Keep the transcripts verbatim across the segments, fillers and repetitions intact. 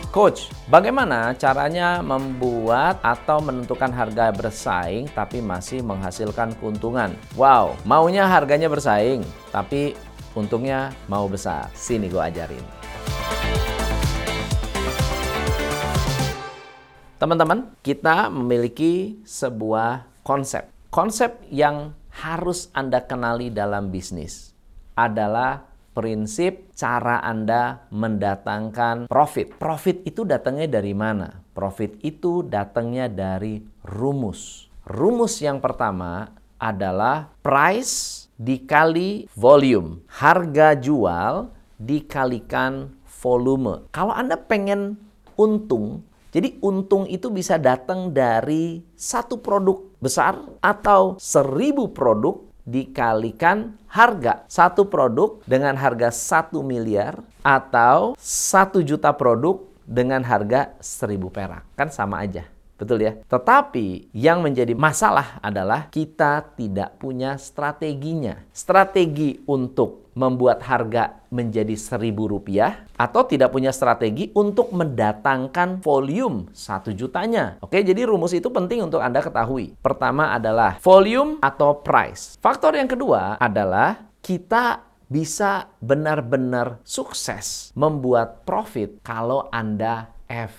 Coach, bagaimana caranya membuat atau menentukan harga bersaing tapi masih menghasilkan keuntungan? Wow, maunya harganya bersaing, tapi untungnya mau besar. Sini gue ajarin. Teman-teman, kita memiliki sebuah konsep. Konsep yang harus Anda kenali dalam bisnis adalah prinsip cara Anda mendatangkan profit. Profit itu datangnya dari mana? Profit itu datangnya dari rumus. Rumus yang pertama adalah price dikali volume. Harga jual dikalikan volume. Kalau Anda pengen untung, jadi untung itu bisa datang dari satu produk besar atau seribu produk dikalikan harga. Satu produk dengan harga satu miliar atau satu juta produk dengan harga seribu perak. Kan sama aja. Betul ya? Tetapi yang menjadi masalah adalah kita tidak punya strateginya. Strategi untuk membuat harga menjadi seribu rupiah atau tidak punya strategi untuk mendatangkan volume satu jutanya. Oke, jadi rumus itu penting untuk Anda ketahui. Pertama adalah volume atau price. Faktor yang kedua adalah kita bisa benar-benar sukses membuat profit kalau Anda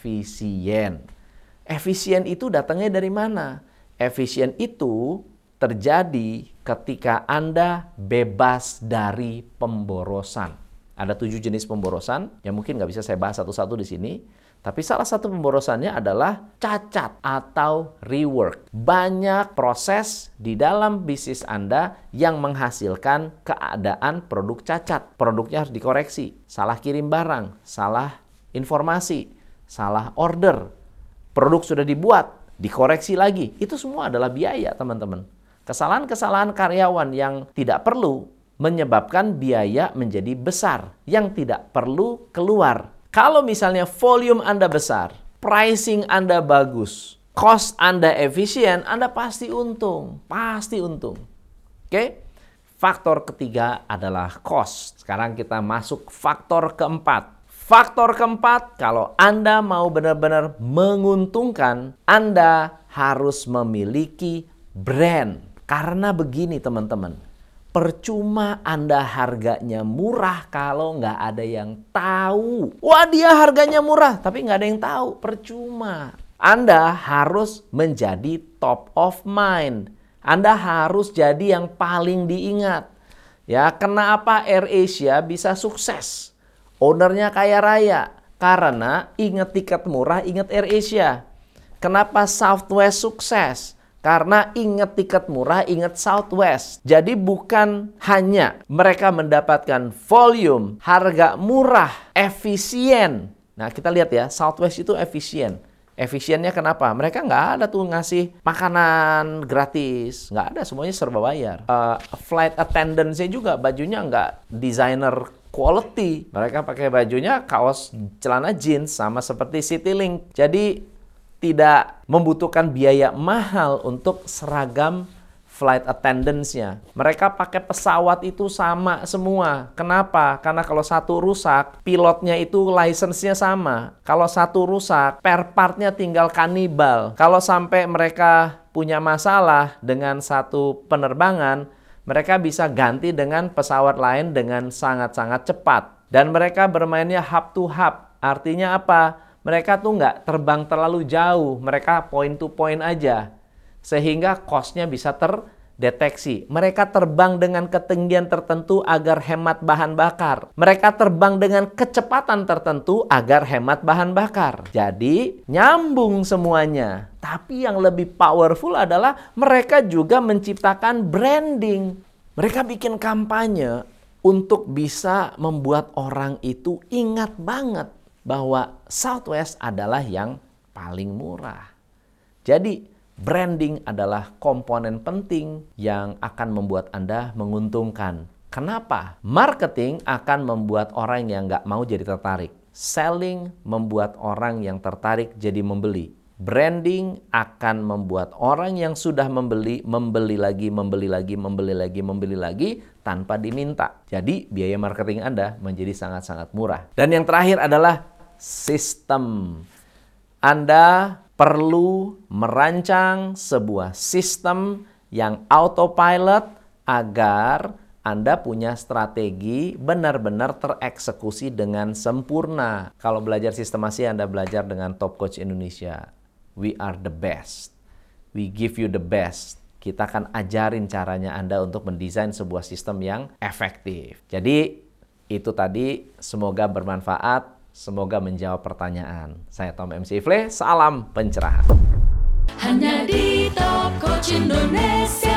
efisien. Efisien itu datangnya dari mana? Efisien itu terjadi ketika Anda bebas dari pemborosan. Ada tujuh jenis pemborosan yang mungkin nggak bisa saya bahas satu-satu di sini. Tapi salah satu pemborosannya adalah cacat atau rework. Banyak proses di dalam bisnis Anda yang menghasilkan keadaan produk cacat. Produknya harus dikoreksi. Salah kirim barang, salah informasi, salah order. Produk sudah dibuat, dikoreksi lagi. Itu semua adalah biaya, teman-teman. Kesalahan-kesalahan karyawan yang tidak perlu menyebabkan biaya menjadi besar, yang tidak perlu keluar. Kalau misalnya volume Anda besar, pricing Anda bagus, cost Anda efisien, Anda pasti untung. Pasti untung. Oke? Faktor ketiga adalah cost. Sekarang kita masuk faktor keempat. Faktor keempat, kalau Anda mau benar-benar menguntungkan, Anda harus memiliki brand. Karena begini teman-teman, percuma Anda harganya murah kalau nggak ada yang tahu. Wah, dia harganya murah, tapi nggak ada yang tahu. Percuma. Anda harus menjadi top of mind. Anda harus jadi yang paling diingat. Ya, kenapa AirAsia bisa sukses? Ownernya kaya raya, karena ingat tiket murah, ingat AirAsia. Kenapa Southwest sukses? Karena ingat tiket murah, ingat Southwest. Jadi bukan hanya mereka mendapatkan volume, harga murah, efisien. Nah, kita lihat ya, Southwest itu efisien. Efisiennya kenapa? Mereka nggak ada tuh ngasih makanan gratis. Nggak ada, semuanya serba bayar. Uh, flight attendance-nya juga bajunya nggak designer quality. Mereka pakai bajunya kaos celana jeans sama seperti Citylink. Jadi tidak membutuhkan biaya mahal untuk seragam flight attendance-nya. Mereka pakai pesawat itu sama semua. Kenapa? Karena kalau satu rusak, pilotnya itu license-nya sama. Kalau satu rusak, spare part-nya tinggal kanibal. Kalau sampai mereka punya masalah dengan satu penerbangan, mereka bisa ganti dengan pesawat lain dengan sangat-sangat cepat. Dan mereka bermainnya hub to hub. Artinya apa? Mereka tuh nggak terbang terlalu jauh. Mereka point to point aja. Sehingga cost-nya bisa terdeteksi. Mereka terbang dengan ketinggian tertentu agar hemat bahan bakar. Mereka terbang dengan kecepatan tertentu agar hemat bahan bakar. Jadi nyambung semuanya. Tapi yang lebih powerful adalah mereka juga menciptakan branding. Mereka bikin kampanye untuk bisa membuat orang itu ingat banget bahwa Southwest adalah yang paling murah. Jadi branding adalah komponen penting yang akan membuat Anda menguntungkan. Kenapa? Marketing akan membuat orang yang nggak mau jadi tertarik. Selling membuat orang yang tertarik jadi membeli. Branding akan membuat orang yang sudah membeli, membeli lagi, membeli lagi, membeli lagi, membeli lagi tanpa diminta. Jadi biaya marketing Anda menjadi sangat-sangat murah. Dan yang terakhir adalah sistem. Anda perlu merancang sebuah sistem yang autopilot agar Anda punya strategi benar-benar tereksekusi dengan sempurna. Kalau belajar sistemasi, Anda belajar dengan Top Coach Indonesia. We are the best. We give you the best. Kita akan ajarin caranya Anda untuk mendesain sebuah sistem yang efektif. Jadi, itu tadi semoga bermanfaat, semoga menjawab pertanyaan. Saya Tom M C Ifle, salam pencerahan. Hanya di Top Coach Indonesia.